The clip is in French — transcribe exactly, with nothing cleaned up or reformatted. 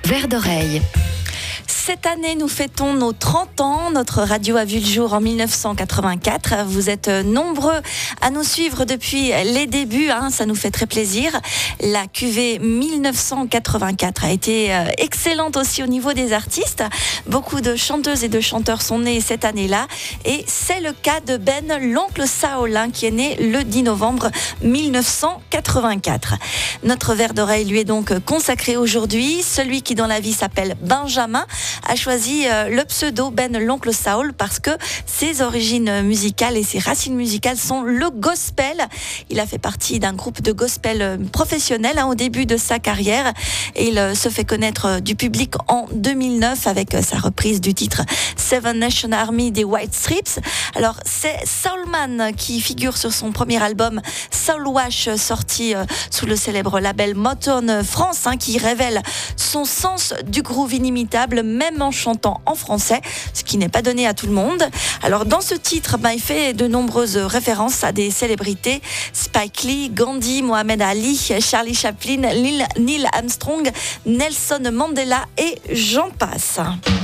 Vert d'oreille. Cette année, nous fêtons nos trente ans. Notre radio a vu le jour en mille neuf cent quatre-vingt-quatre. Vous êtes nombreux à nous suivre depuis les débuts. Hein, ça nous fait très plaisir. La cuvée mille neuf cent quatre-vingt-quatre a été excellente aussi au niveau des artistes. Beaucoup de chanteuses et de chanteurs sont nés cette année-là. Et c'est le cas de Ben, l'oncle Saul, hein, qui est né le dix novembre mille neuf cent quatre-vingt-quatre. Notre verre d'oreille lui est donc consacré aujourd'hui. Celui qui dans la vie s'appelle Benjamin a choisi le pseudo Ben l'oncle Saul parce que ses origines musicales et ses racines musicales sont le gospel. Il a fait partie d'un groupe de gospel professionnel hein, au début de sa carrière et il se fait connaître du public en deux mille neuf avec sa reprise du titre Seven Nation Army des White Stripes. Alors c'est Soulman qui figure sur son premier album Soul Wash sorti sous le célèbre label Motown France hein, qui révèle son sens du groove inimitable même en chantant en français, ce qui n'est pas donné à tout le monde. Alors dans ce titre, ben, il fait de nombreuses références à des célébrités, Spike Lee, Gandhi, Mohamed Ali, Charlie Chaplin, Neil Armstrong, Nelson Mandela et j'en passe.